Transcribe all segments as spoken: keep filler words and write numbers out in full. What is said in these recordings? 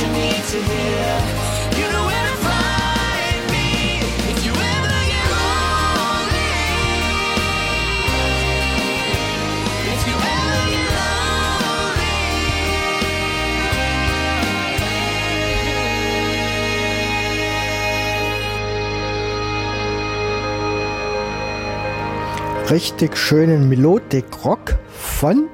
need to hear. You know where to find me if you ever get lonely. If you ever get richtig schönen Melodic Rock von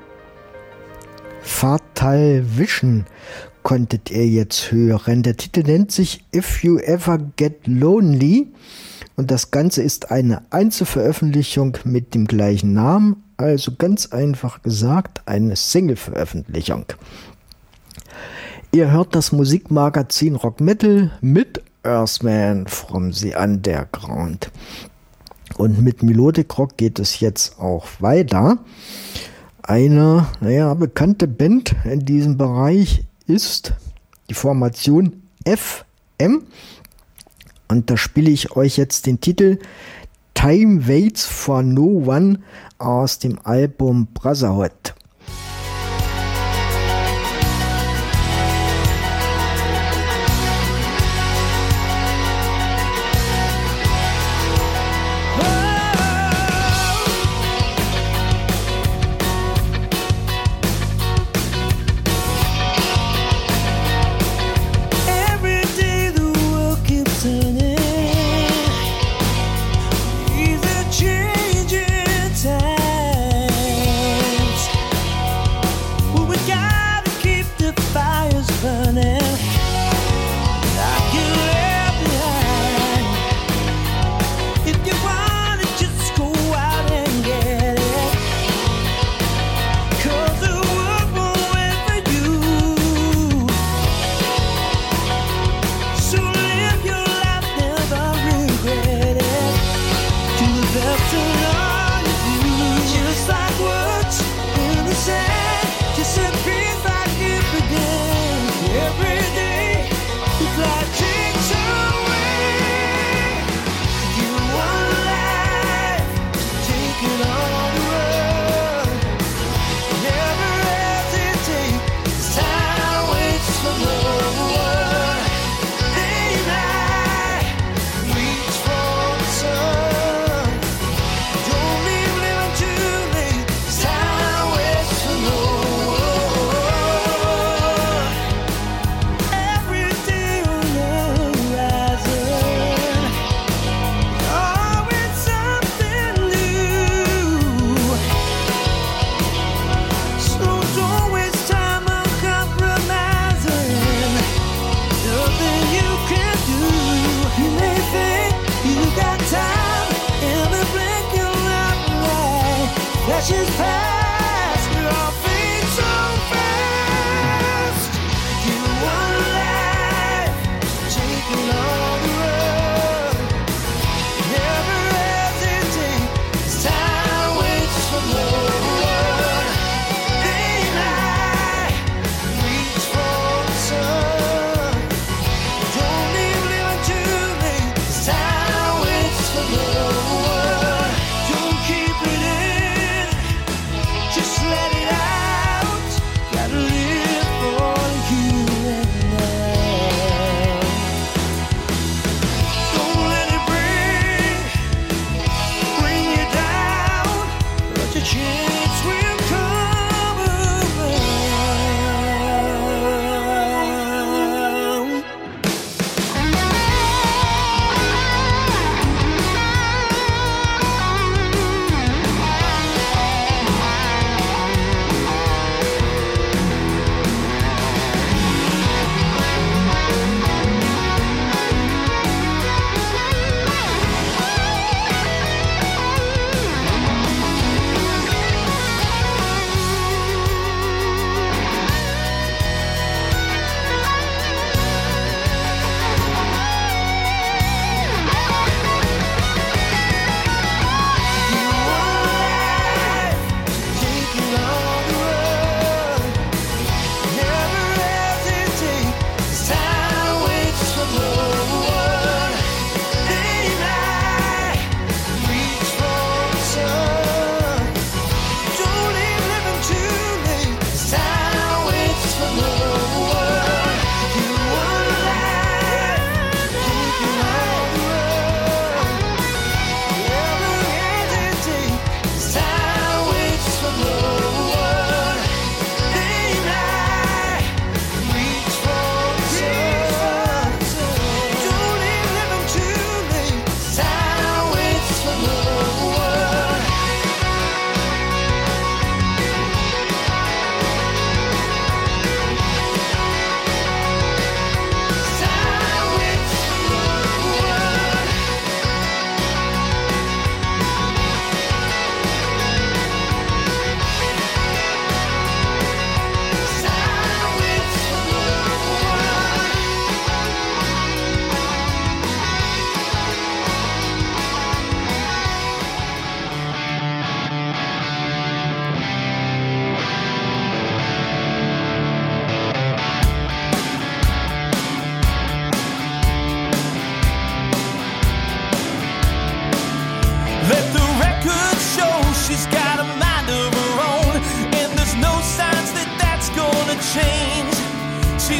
Fatal Vision konntet ihr jetzt hören. Der Titel nennt sich If You Ever Get Lonely und das Ganze ist eine Einzelveröffentlichung mit dem gleichen Namen, also ganz einfach gesagt eine Single-Veröffentlichung. Ihr hört das Musikmagazin Rock Metal mit Earthman from the Underground. Und mit Melodic Rock geht es jetzt auch weiter. Eine, naja, bekannte Band in diesem Bereich ist die Formation F M. Und da spiele ich euch jetzt den Titel Time Waits for No One aus dem Album Brotherhood.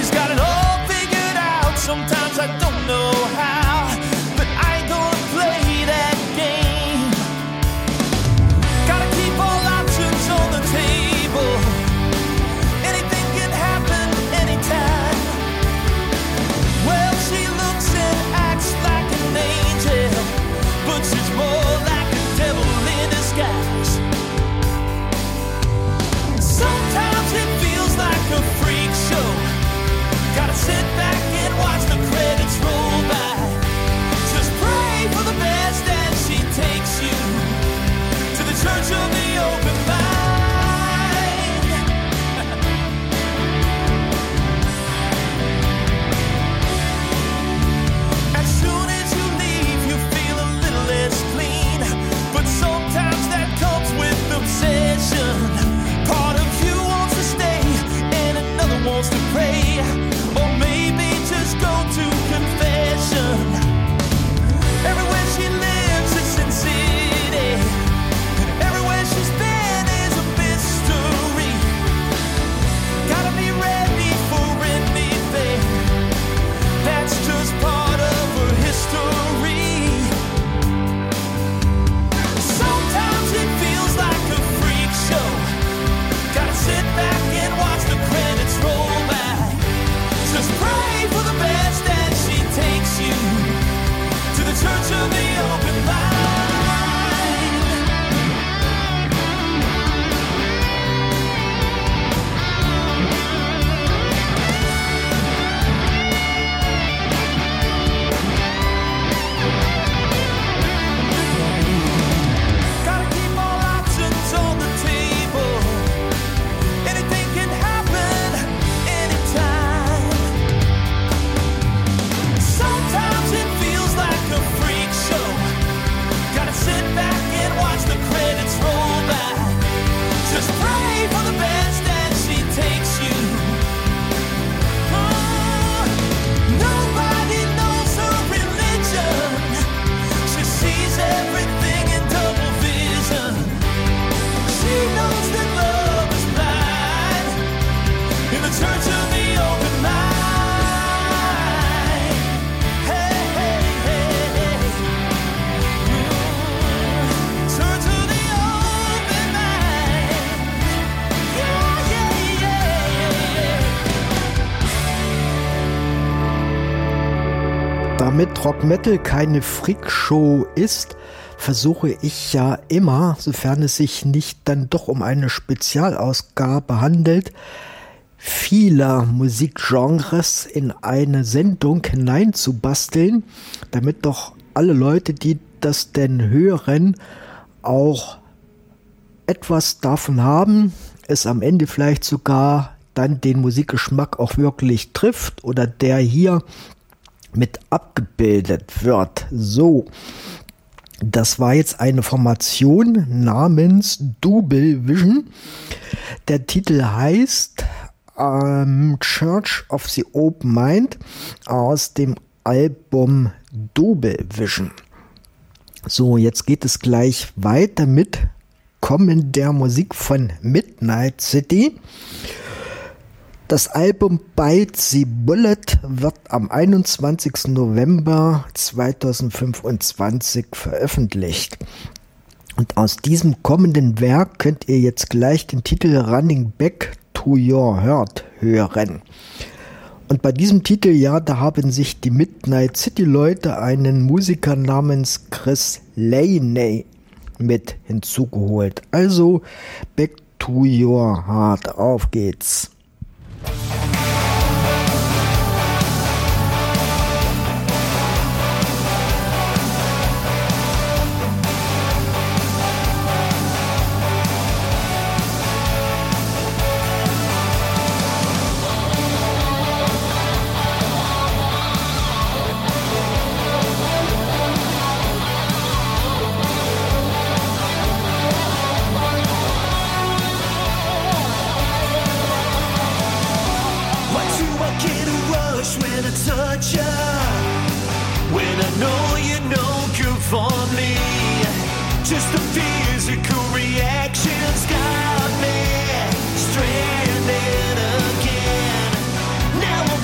She's got it all figured out. Sometimes I don't know how, but I ain't gonna play that game. Gotta keep all options on the table. Anything can happen anytime. Well, she looks and acts like an angel, but she's more like a devil in disguise. Sometimes it feels like a freak show. Gotta sit back and watch the credits roll by. Just pray for the best as she takes you to the church of the open mind. As soon as you leave, you feel a little less clean, but sometimes that comes with obsession. Part of you wants to stay and another wants to pray, or maybe just go to confession. Everywhere she lives is Sin City, and everywhere she's been is a mystery. Gotta be ready for anything. That's just part of her history. Sometimes it feels like a freak show. Gotta sit back and watch the credits roll by. Just pray for the best as she takes you to the church of the open mind. Gotta keep all options on the table. Anything can happen anytime. Sometimes it feels like a freak show. Gotta sit back and watch the credits roll by. Just pray for the best as she takes you. Oh, nobody knows her religion. She sees everything in double vision. She knows that love is blind in the church of the open mind. Hey, hey, hey, hey. Mm, church of the open mind. Yeah, yeah, yeah, yeah. Damit Rock Metal keine Freakshow ist, versuche ich ja immer, sofern es sich nicht dann doch um eine Spezialausgabe handelt, vieler Musikgenres in eine Sendung hineinzubasteln, damit doch alle Leute, die das denn hören, auch etwas davon haben, es am Ende vielleicht sogar dann den Musikgeschmack auch wirklich trifft oder der hier mit abgebildet wird. So, das war jetzt eine Formation namens Double Vision. Der Titel heißt ähm, Church of the Open Mind aus dem Album Double Vision. So, jetzt geht es gleich weiter mit Kommen der Musik von Midnight City. Das Album Bite the Bullet wird am einundzwanzigsten November zweitausendfünfundzwanzig veröffentlicht. Und aus diesem kommenden Werk könnt ihr jetzt gleich den Titel Running Back to Your Heart hören. Und bei diesem Titel, ja, da haben sich die Midnight City Leute einen Musiker namens Chris Laney mit hinzugeholt. Also Back to Your Heart, auf geht's. Stranded again. Now I'm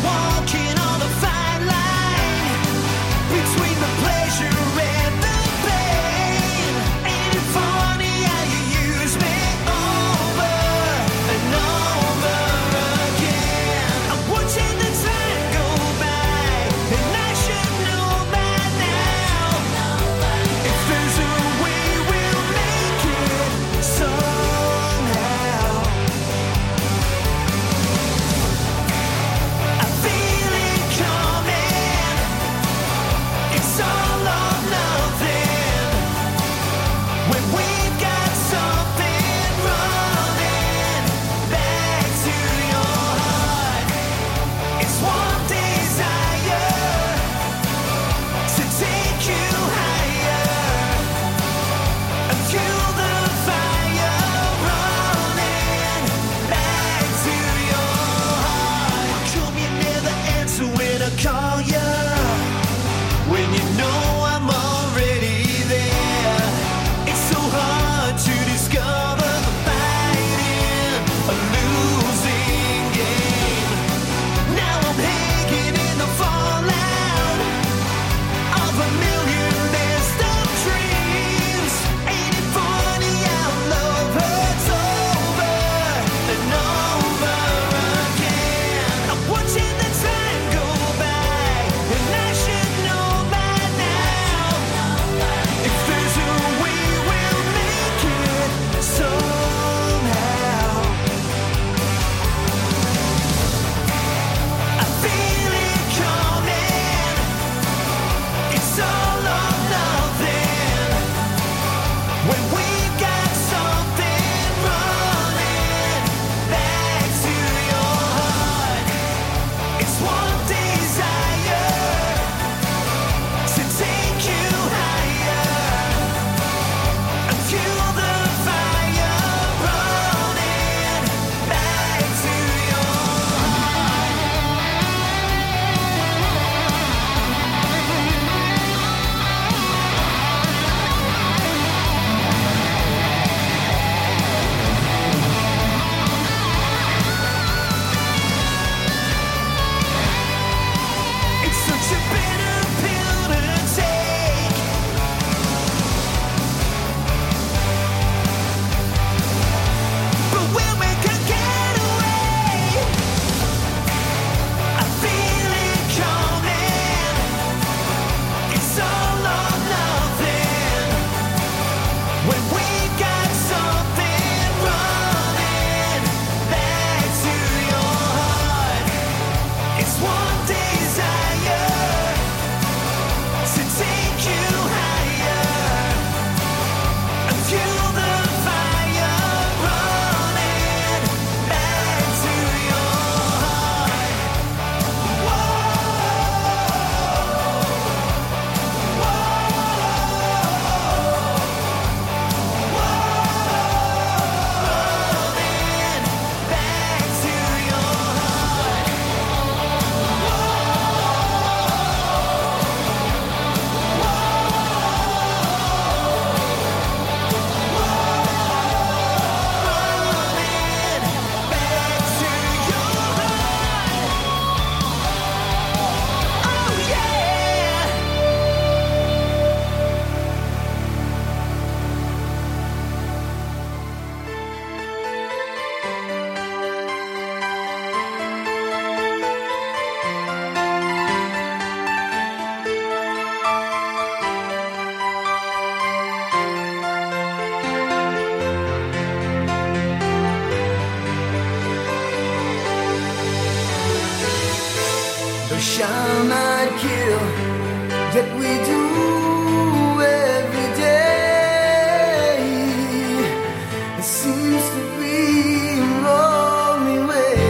shall not kill, yet we do every day. It seems to be our only way.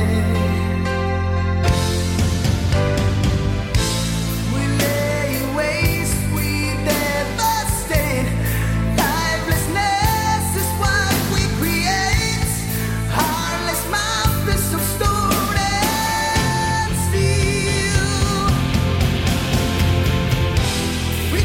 We lay waste, we devastate. Lifelessness is what we create. Heartless mouthpiece of stone and steel. We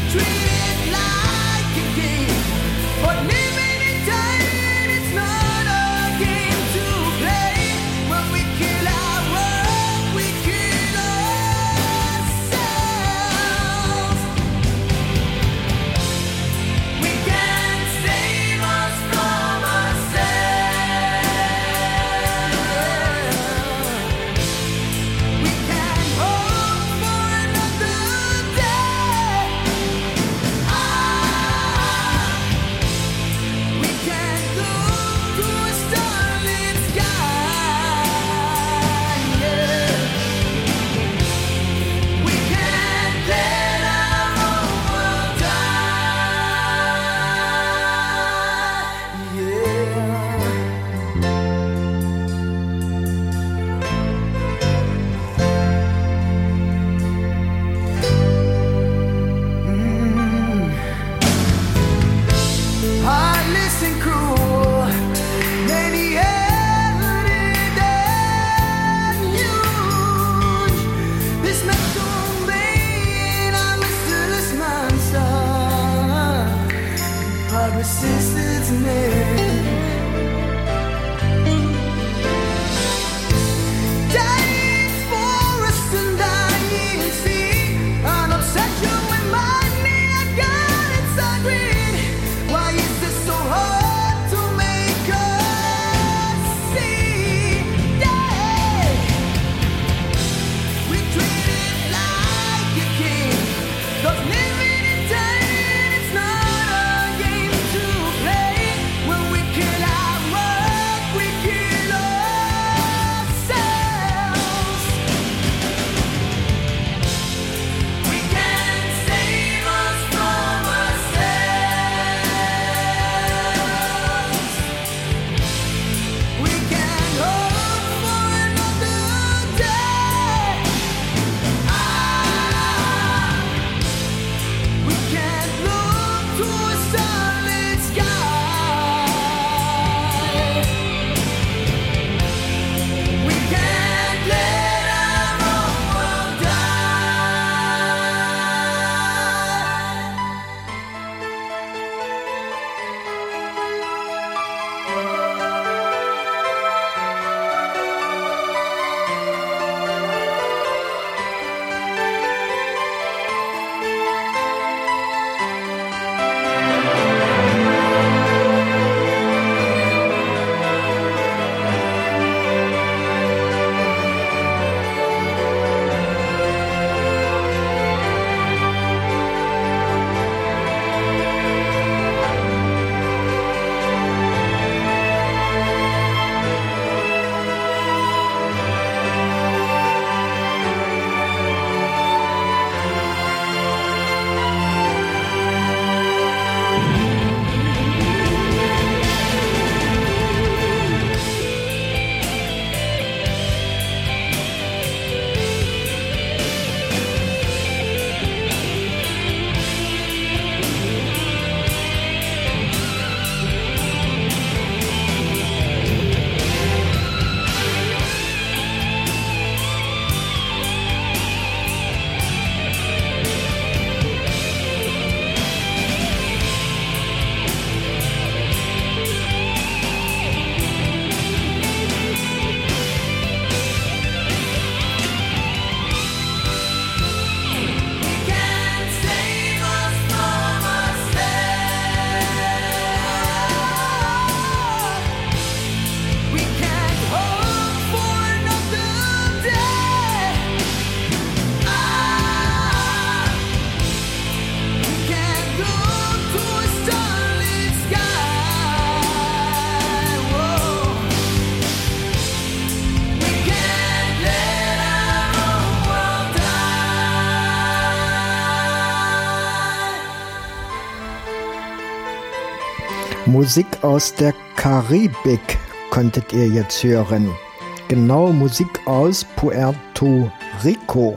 Musik aus der Karibik konntet ihr jetzt hören. Genau, Musik aus Puerto Rico.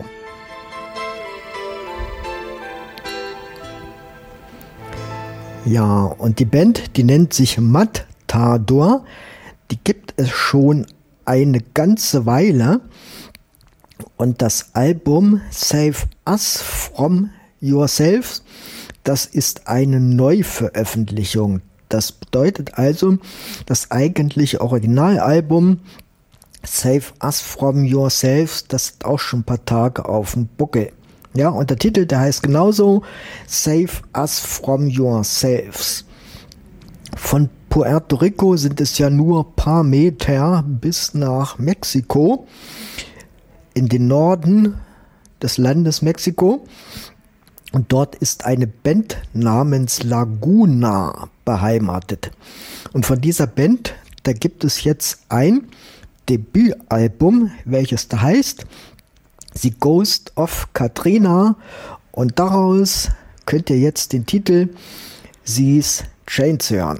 Ja, und die Band, die nennt sich Matador. Die gibt es schon eine ganze Weile. Und das Album Save Us From Yourselves, das ist eine Neuveröffentlichung. Das bedeutet also, das eigentliche Originalalbum Save Us From Yourselves, das ist auch schon ein paar Tage auf dem Buckel. Ja, und der Titel, der heißt genauso Save Us From Yourselves. Von Puerto Rico sind es ja nur ein paar Meter bis nach Mexiko, in den Norden des Landes Mexiko. Und dort ist eine Band namens Laguna beheimatet. Und von dieser Band, da gibt es jetzt ein Debütalbum, welches da heißt The Ghost of Katrina. Und daraus könnt ihr jetzt den Titel These Chains hören.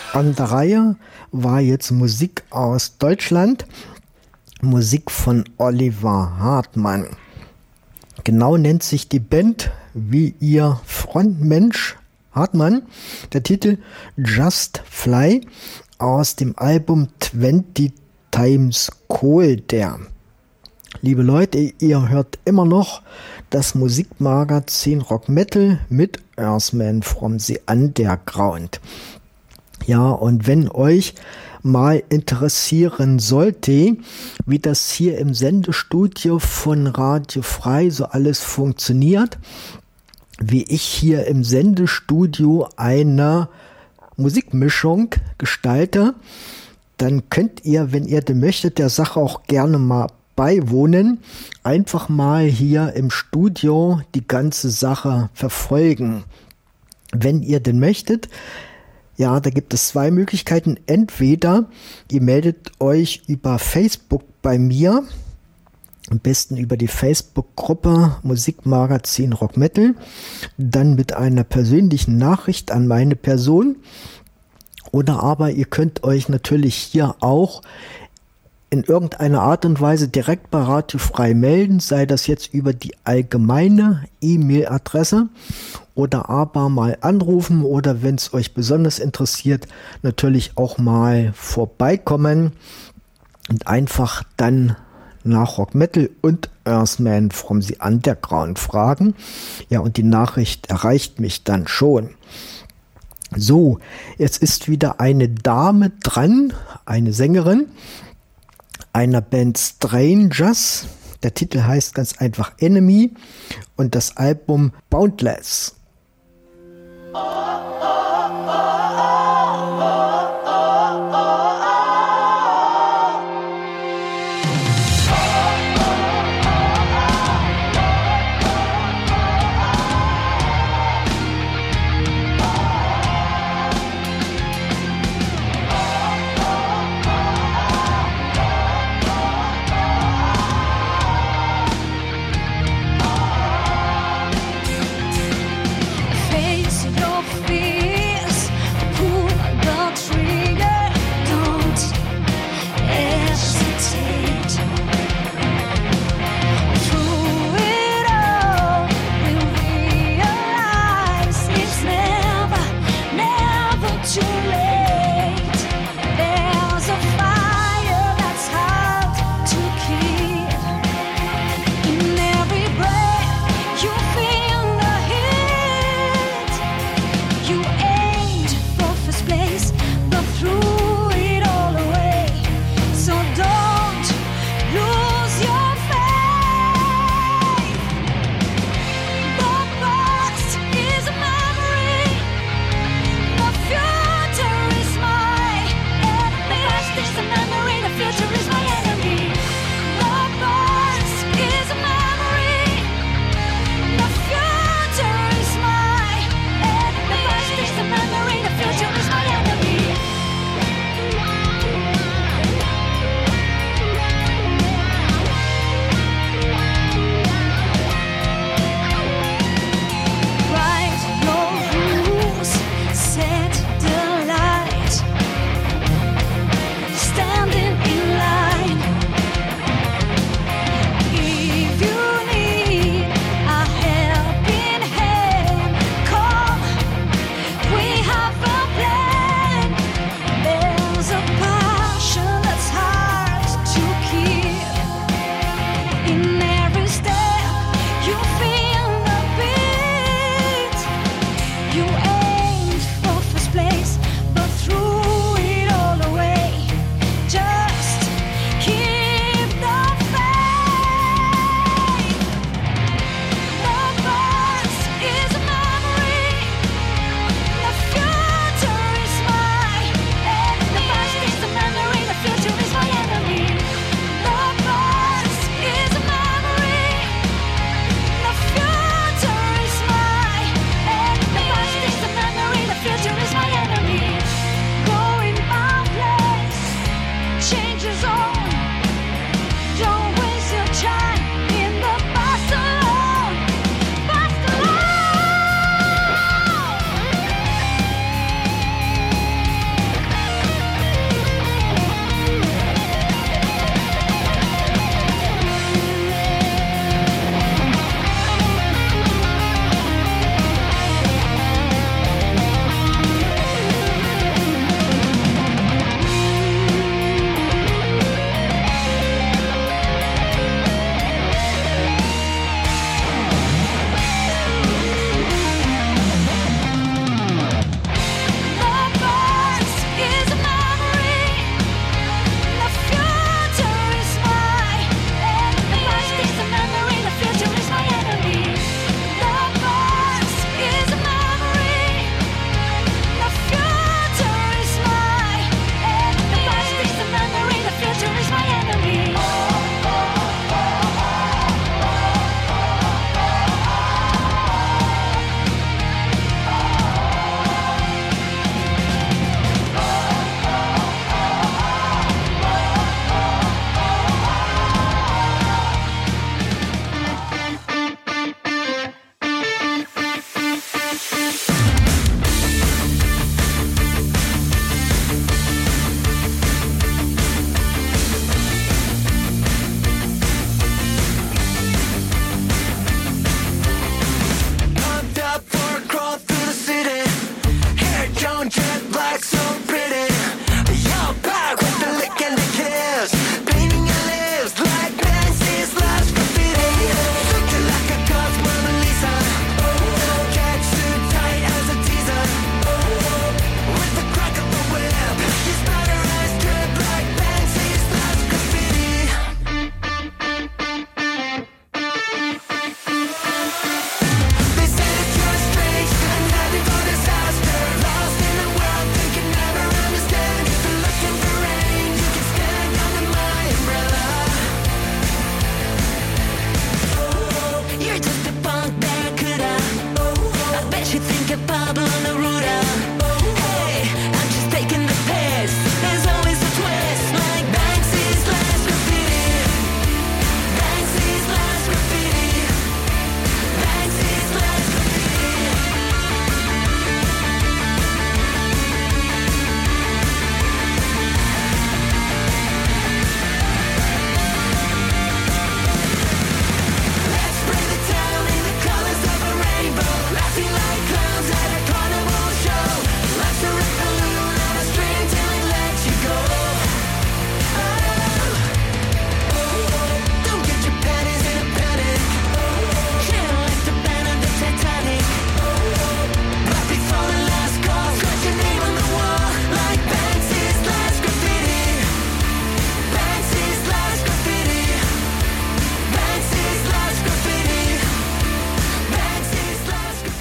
An der Reihe war jetzt Musik aus Deutschland, Musik von Oliver Hartmann. Genau nennt sich die Band wie ihr Frontmensch Hartmann. Der Titel Just Fly aus dem Album zwanzig Times Colder. Liebe Leute, ihr hört immer noch das Musikmagazin Rock Metal mit Earthman from the Underground. Ja, und wenn euch mal interessieren sollte, wie das hier im Sendestudio von Radio Frei so alles funktioniert, wie ich hier im Sendestudio eine Musikmischung gestalte, dann könnt ihr, wenn ihr denn möchtet, der Sache auch gerne mal beiwohnen, einfach mal hier im Studio die ganze Sache verfolgen. Wenn ihr denn möchtet, ja, da gibt es zwei Möglichkeiten. Entweder ihr meldet euch über Facebook bei mir, am besten über die Facebook-Gruppe Musikmagazin Rock Metal, dann mit einer persönlichen Nachricht an meine Person. Oder aber ihr könnt euch natürlich hier auch in irgendeiner Art und Weise direkt bei Radio Frei melden, sei das jetzt über die allgemeine E-Mail-Adresse oder aber mal anrufen oder, wenn es euch besonders interessiert, natürlich auch mal vorbeikommen und einfach dann nach Rock Metal und Earthman from the Underground fragen. Ja, und die Nachricht erreicht mich dann schon. So, jetzt ist wieder eine Dame dran, eine Sängerin einer Band Strangers. Der Titel heißt ganz einfach Enemy und das Album Boundless. Facing your fear.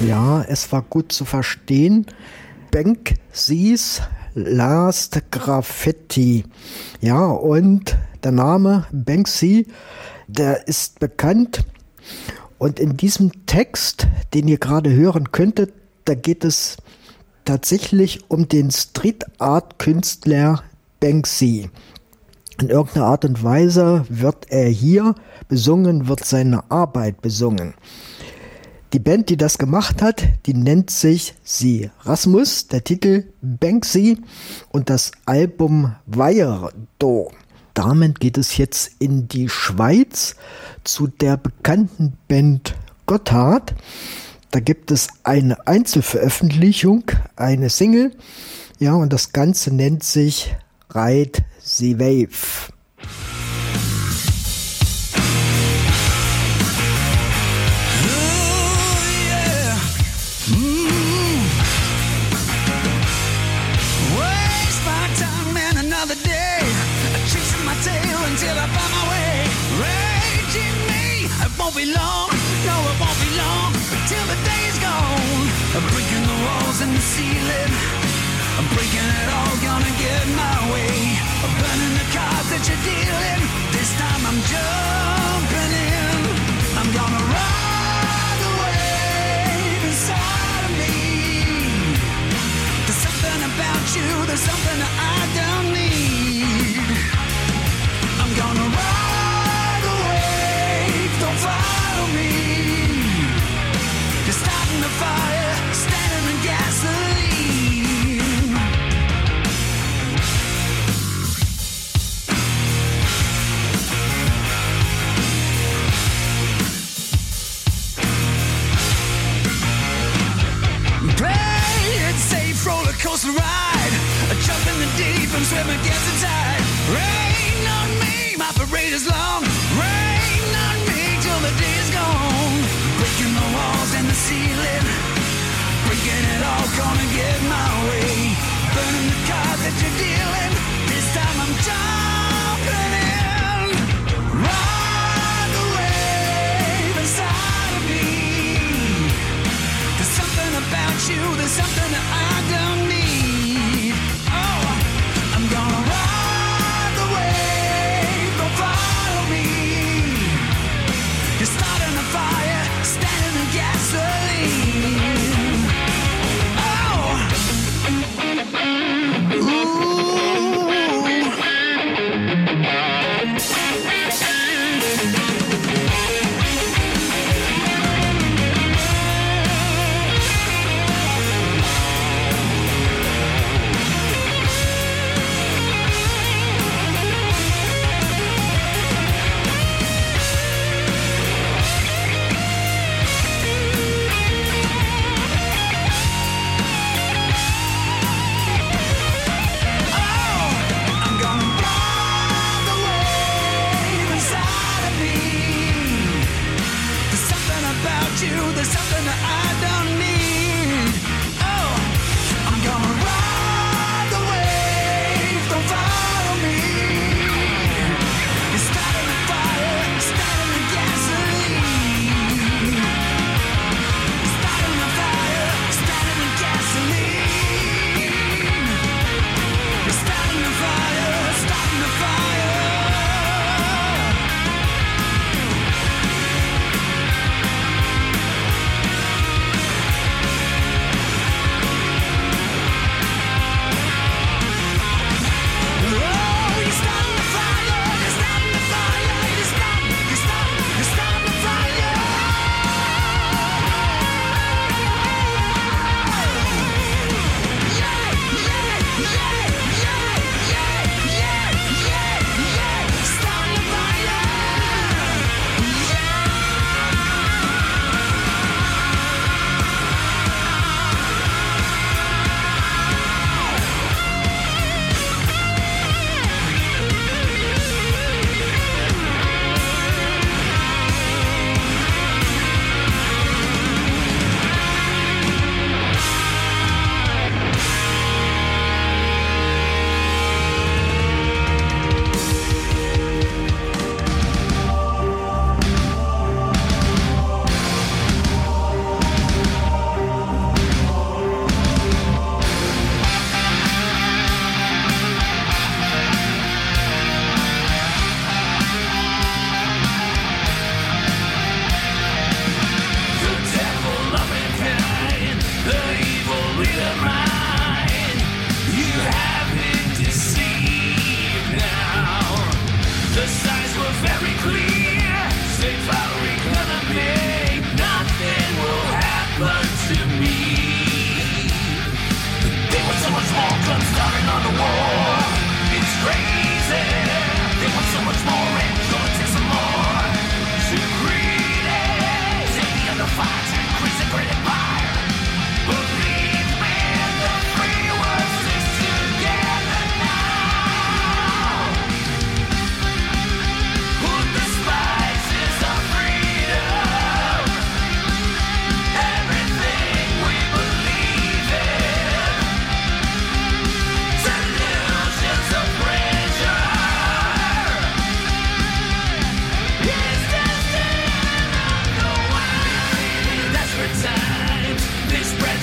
Ja, es war gut zu verstehen. Banksy's Last Graffiti. Ja, und der Name Banksy, der ist bekannt. Und in diesem Text, den ihr gerade hören könntet, da geht es tatsächlich um den Street-Art-Künstler Banksy. In irgendeiner Art und Weise wird er hier besungen, wird seine Arbeit besungen. Die Band, die das gemacht hat, die nennt sich Sie Rasmus, der Titel Banksy und das Album Weirdo. Damit geht es jetzt in die Schweiz zu der bekannten Band Gotthard. Da gibt es eine Einzelveröffentlichung, eine Single, ja, und das Ganze nennt sich Ride the Wave. Be long, no it won't be long till the day is gone. I'm breaking the walls and the ceiling, I'm breaking it all, gonna get my way. I'm burning the cards that you're dealing, this time I'm jumping in. I'm gonna ride the wave inside of me. There's something about you, there's something that I don't need. I'm gonna ride the wave, don't follow me. You're starting the fire, standing in gasoline. Play it safe, roller coaster ride. Jump in the deep and swim against the tide. Rain on me, my parade is long. Rain on me till the day is gone. Breaking the walls and the ceiling, breaking it all, gonna get my way. Burning the cards that you're dealing, this time I'm jumping in. Ride the wave inside of me. There's something about you, there's something that I don't need. Oh, I'm gonna ride the wave, don't follow me. You're starting a fire, standing in gasoline.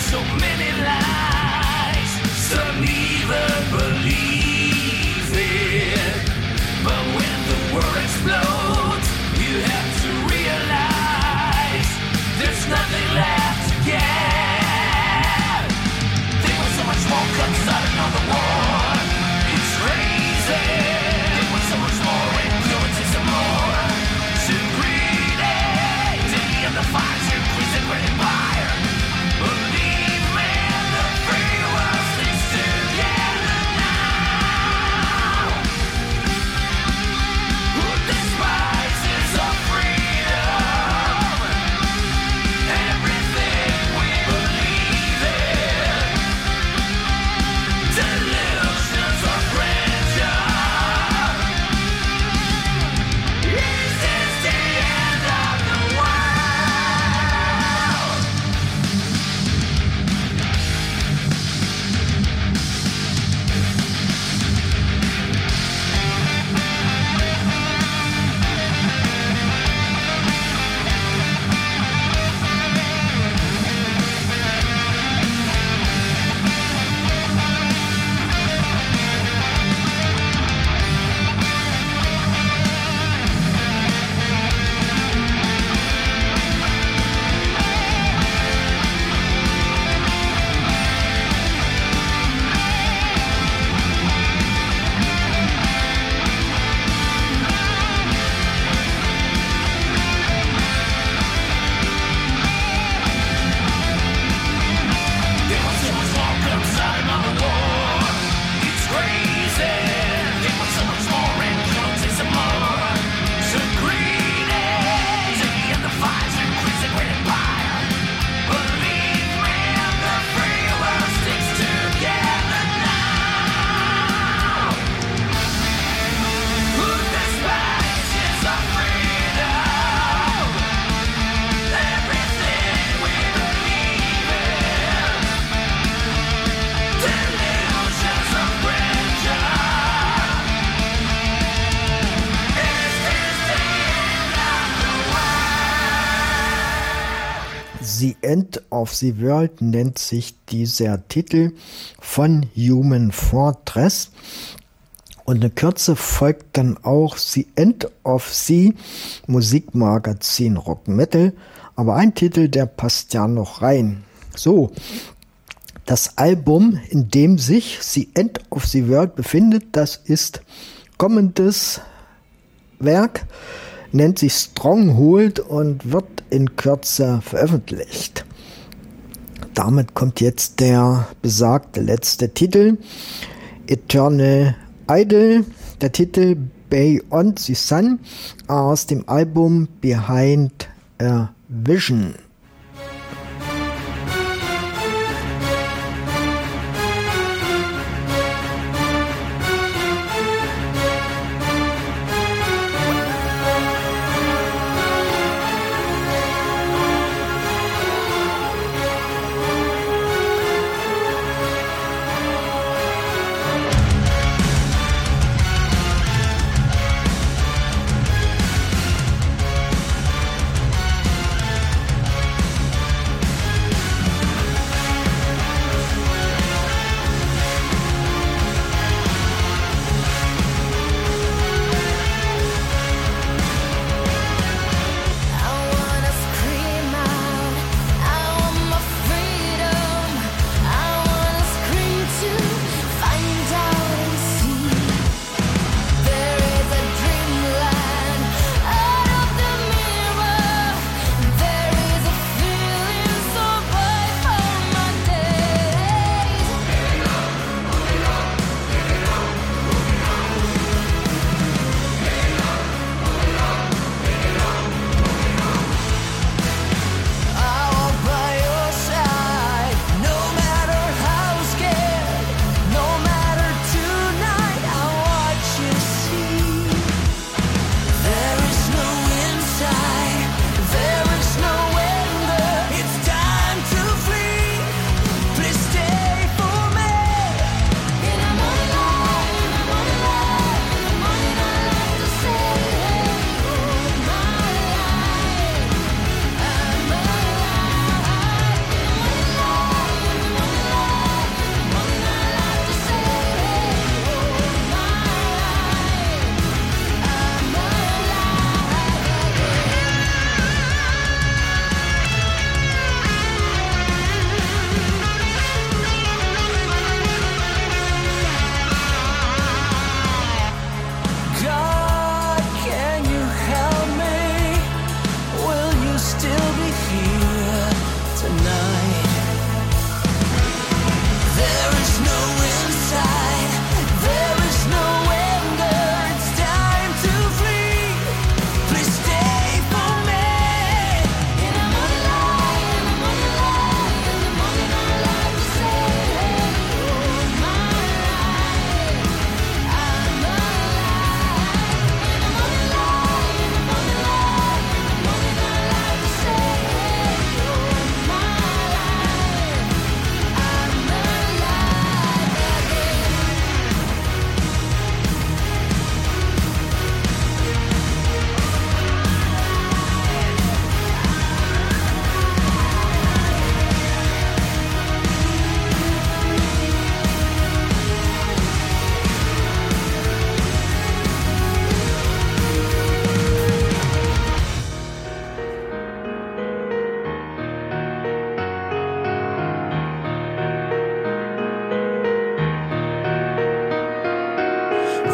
so many lies, some even believe it. But when the world explodes, you have to realize there's nothing left to get. There was so much more cuts out another war. It's crazy. There was so much more influences and more. Too greedy. Taking up the fires, increasing great empire. Believe me, the free world sticks together now. Who despises our freedom? Everything we believe in. Delusions of grandeur. Is this the end of the world? There was so much more comes out another war. It's crazy. There was so much more influences and more. So greedy. Taking in the fires, increasing great empire. Believe me, the free world sticks together now. Who despises our freedom? Everything we believe in. Delusions of grandeur. Is this the end of the world? The End of the World nennt sich dieser Titel von Human Fortress. Und in Kürze folgt dann auch The End of the Musikmagazin Rock Metal. Aber ein Titel, der passt ja noch rein. So, das Album, in dem sich The End of the World befindet, das ist kommendes Werk, nennt sich Stronghold und wird in Kürze veröffentlicht. Damit kommt jetzt der besagte letzte Titel, Eternal Idol, der Titel Beyond the Sun aus dem Album Behind a Vision.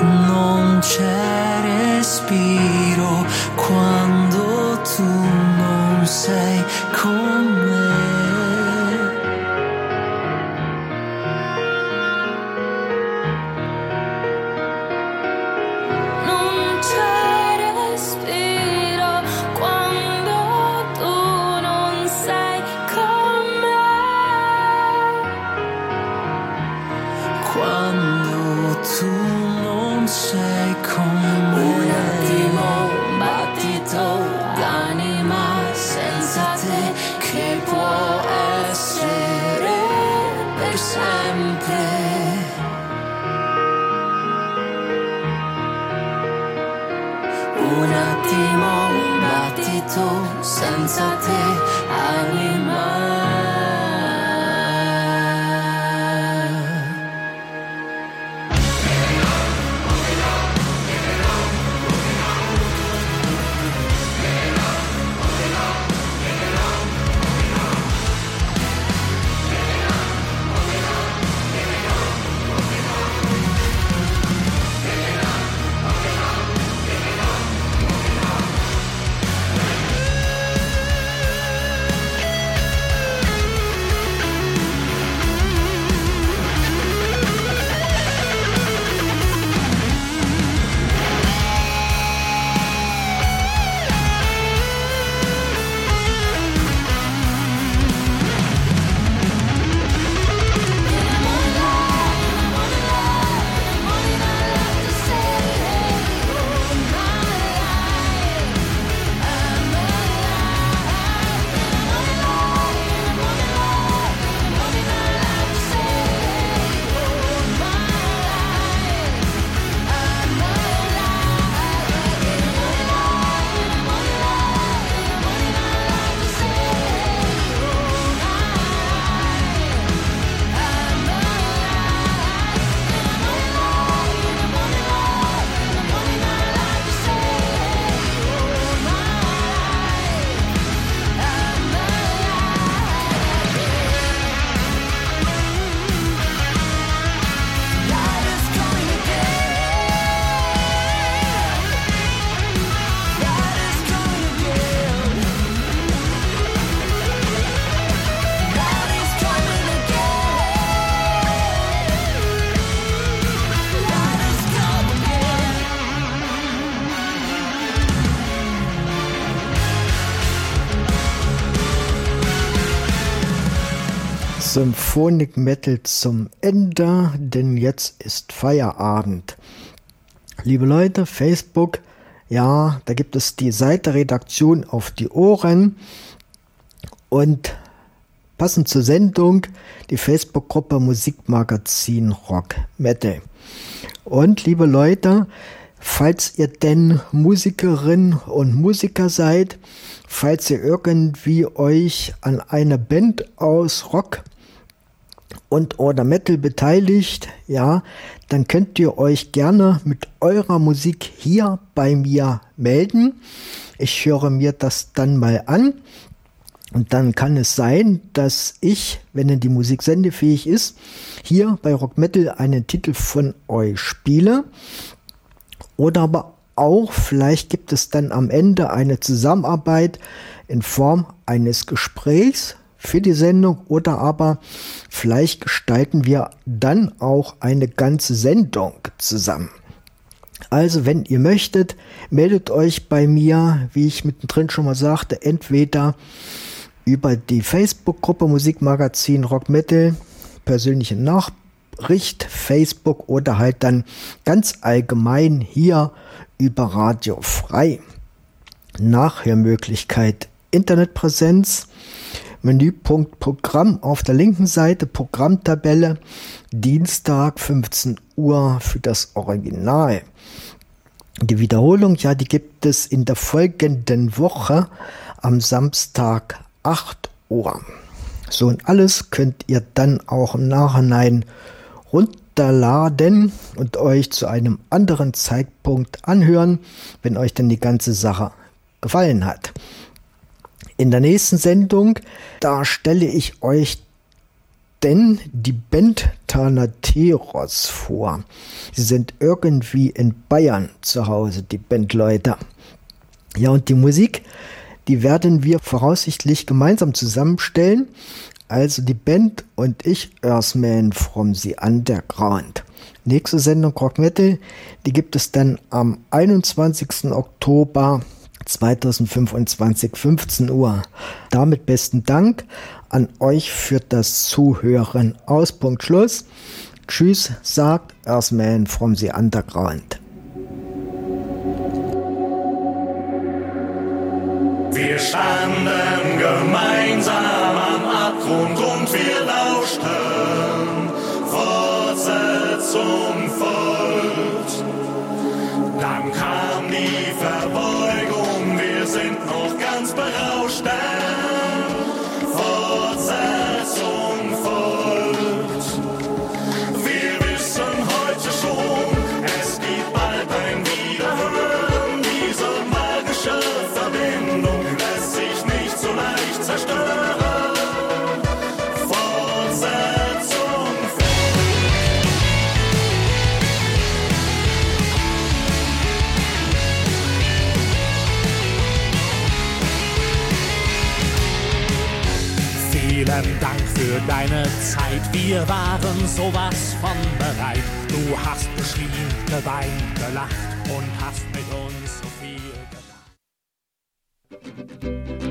non c'è respiro quando tu non sei con me. Non c'è respiro quando tu non sei con me. Quando tu non sei con me. Un attimo, un battito d'anima senza te che può essere per sempre. Un attimo, un battito senza te, anima. Symphonic Metal zum Ende, denn jetzt ist Feierabend. Liebe Leute, Facebook, ja, da gibt es die Seite Redaktion auf die Ohren und passend zur Sendung die Facebook-Gruppe Musikmagazin Rock Metal. Und liebe Leute, falls ihr denn Musikerin und Musiker seid, falls ihr irgendwie euch an einer Band aus Rock und oder Metal beteiligt, ja, dann könnt ihr euch gerne mit eurer Musik hier bei mir melden. Ich höre mir das dann mal an und dann kann es sein, dass ich, wenn denn die Musik sendefähig ist, hier bei Rock Metal einen Titel von euch spiele. Oder aber auch, vielleicht gibt es dann am Ende eine Zusammenarbeit in Form eines Gesprächs für die Sendung oder aber vielleicht gestalten wir dann auch eine ganze Sendung zusammen. Also wenn ihr möchtet, meldet euch bei mir, wie ich mittendrin schon mal sagte, entweder über die Facebook-Gruppe Musikmagazin Rock Metal, persönliche Nachricht, Facebook oder halt dann ganz allgemein hier über Radio Frei. Nachhörmöglichkeit, Internetpräsenz, Menüpunkt Programm auf der linken Seite, Programmtabelle, Dienstag fünfzehn Uhr für das Original. Die Wiederholung, ja, die gibt es in der folgenden Woche am Samstag acht Uhr. So und alles könnt ihr dann auch im Nachhinein runterladen und euch zu einem anderen Zeitpunkt anhören, wenn euch dann die ganze Sache gefallen hat. In der nächsten Sendung, da stelle ich euch denn die Band Thanateros vor. Sie sind irgendwie in Bayern zu Hause, die Bandleute. Ja, und die Musik, die werden wir voraussichtlich gemeinsam zusammenstellen. Also die Band und ich, Earthman from the Underground. Nächste Sendung Rock Metal, die gibt es dann am einundzwanzigsten Oktober zweitausendfünfundzwanzig, fünfzehn Uhr. Damit besten Dank an euch für das Zuhören. Aus, Punkt, Schluss. Tschüss, sagt Earthman from the Underground. Wir standen gemeinsam am Abgrund und wir lauschten. Fortsetzung folgt. Dann kam die Verbeugung, wir sind noch ganz berauscht. Fortsetzung folgt. Wir wissen heute schon, es gibt bald ein Wiederhören. Diese magische Verbindung lässt sich nicht so leicht zerstören. Fortsetzung folgt. Vielen Dank für deine Zeit, wir waren sowas von bereit. Du hast geschrien, geweint, gelacht und hast mit uns so viel gedacht.